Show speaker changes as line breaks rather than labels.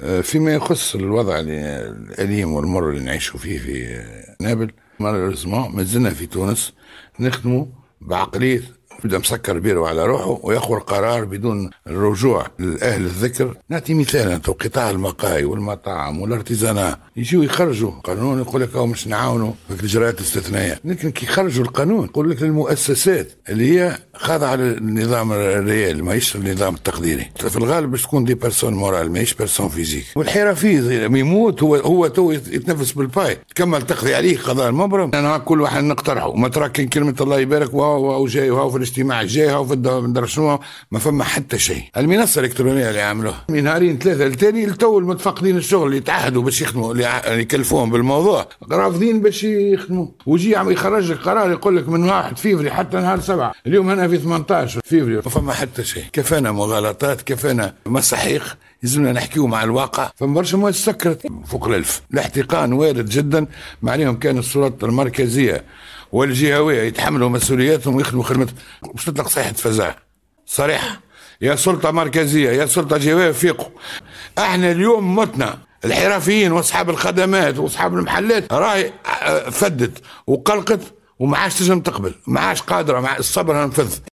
فيما يخص الوضع الأليم والمر اللي نعيشه فيه في نابل، مالوريزمون ما زلنا في تونس نخدموا بعقلية بدأ مسكر بيره على روحه ويأخذ قرار بدون الرجوع لأهل الذكر. نعطي مثال، قطاع المقاهي والمطاعم والارتزانات يجيو يخرجوا قانون يقول لك أو مش نعاونوا في الإجراءات الاستثنائية، لكن كي يخرجوا القانون يقول لك للمؤسسات اللي هي خاضعة للنظام الريال ماهيش النظام التقديري، في الغالب باش تكون دي بيرسون مورال ماهيش بيرسون فيزيك. والحرفي لما يموت هو تو يتنفس بالباي تكمل تقضي عليه قضاء المبرم. أنا كل واحد نقترحه ما تراكن كلمة الله يبارك وهو جاي وهو في الاجتماع الجاي وفي الدار شنو ما فما حتى شيء. المنصة الإلكترونية اللي عملوها من نهارين ثلاثة لتاني التو المتفقدين الشغل اللي تعهدوا باش يخدموا اللي يكلفوهم بالموضوع رافضين باش يخدموا، ويجي يخرج لك قرار يقول لك من 1 فيفري حتى نهار 7. اليوم أنا في 18 فيفري ما فما حتى شيء. كفانا مغالطات، كفانا مساحيق، لازمنا نحكيو مع الواقع. فما برشا مواد سكرت فوق ال1000. الاحتقان وارد جدا، ما عليهم كان السلطات المركزية والجهوية يتحملوا مسؤولياتهم ويخدموا خدمتهم. مش تطلق صيحة فزاع صريحة، يا سلطة مركزية يا سلطة جهوية فيقوا. احنا اليوم متنا الحرفيين واصحاب الخدمات واصحاب المحلات راهي فدت وقلقت وما عادش تنجم تقبل، ما عادش قادرة، مع الصبر هنفذ.